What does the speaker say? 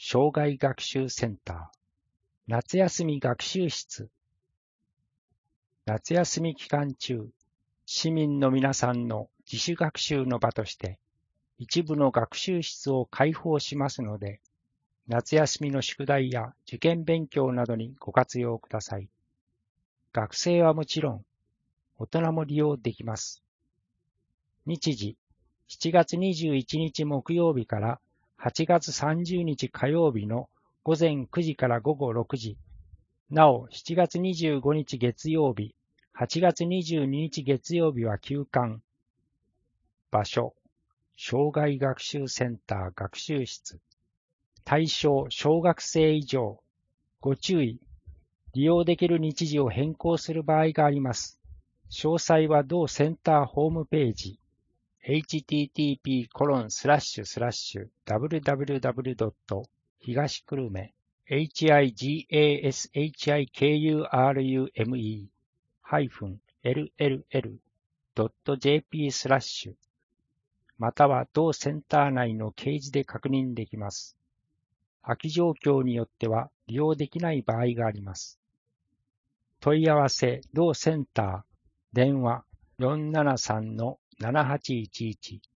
障害学習センター、夏休み学習室。夏休み期間中、市民の皆さんの自主学習の場として、一部の学習室を開放しますので、夏休みの宿題や受験勉強などにご活用ください。学生はもちろん、大人も利用できます。日時、7月21日木曜日から8月30日火曜日の午前9時から午後6時。なお、7月25日月曜日、8月22日月曜日は休館。場所、障害学習センター学習室。対象、小学生以上。ご注意。利用できる日時を変更する場合があります。詳細は同センターホームページ。http://www. 東久留米 higashikurume-ll.jp/ または同センター内の掲示で確認できます。空き状況によっては利用できない場合があります。問い合わせ同センター電話473-7811